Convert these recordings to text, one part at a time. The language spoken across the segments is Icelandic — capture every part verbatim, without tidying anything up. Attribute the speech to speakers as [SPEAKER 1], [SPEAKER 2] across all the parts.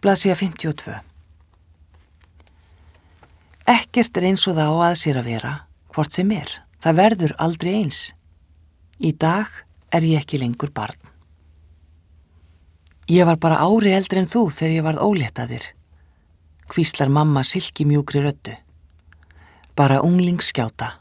[SPEAKER 1] Blaðsíða fimmtíu og tvö. Ekkert er eins og það á að sér að vera, hvort sem er. Það verður aldrei eins. Í dag er ég ekki lengur barn. Ég var bara ári eldri en þú þegar ég varð ólétt af þér, hvíslar mamma silki mjúkri röddu. Bara unglingsskjáta.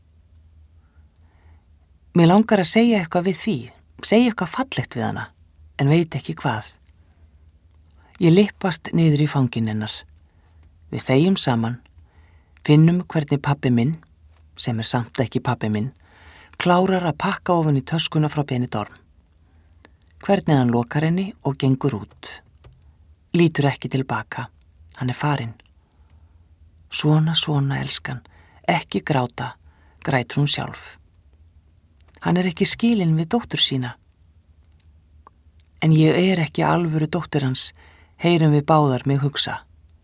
[SPEAKER 1] Mér langar að segja eitthvað við því, segja eitthvað fallegt við hana, en veit ekki hvað. Ég lyppast niður í fangin hennar. Við þegjum saman, finnum hvernig pabbi minn, sem er samt ekki pabbi minn, klárar að pakka ofan í töskuna frá Benidorm. Hvernig hann lokar henni og gengur út. Lítur ekki tilbaka, hann er farinn. Svona, svona, elskan, ekki gráta, grætur hún sjálf. Hann er ekki skilinn við dóttur sína. En ég er ekki alvöru dóttir hans, heyrum við báðar mig hugsa.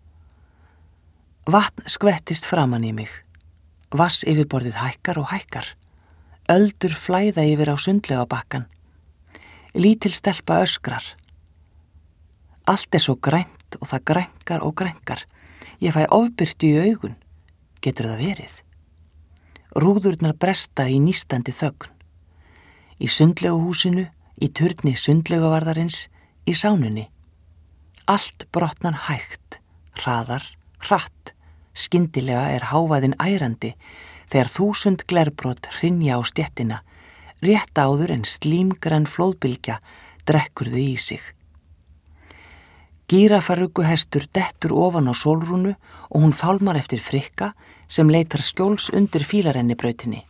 [SPEAKER 1] Vatn skvettist framan í mig. Vass yfirborðið hækkar og hækkar. Öldur flæða yfir á sundlega bakkan. Lítil stelpa öskrar. Allt er svo grænt og það grænkar og grænkar. Ég fæ ofbirtu í augun. Getur það verið? Rúðurnar bresta í nístandi þögn. Í sundleguhúsinu, í turni sundleguvarðarins, í sánunni. Allt brotnar hægt, hraðar, hratt. Skyndilega er hávaðinn ærandi þegar þúsund glerbrot hrynja á stéttina, rétt áður en slímgræn flóðbylgja drekkur þau í sig. Gírafarugguhestur dettur ofan á sólrúnu og hún fálmar eftir Frikka sem leitar skjóls undir fílarennibrautinni.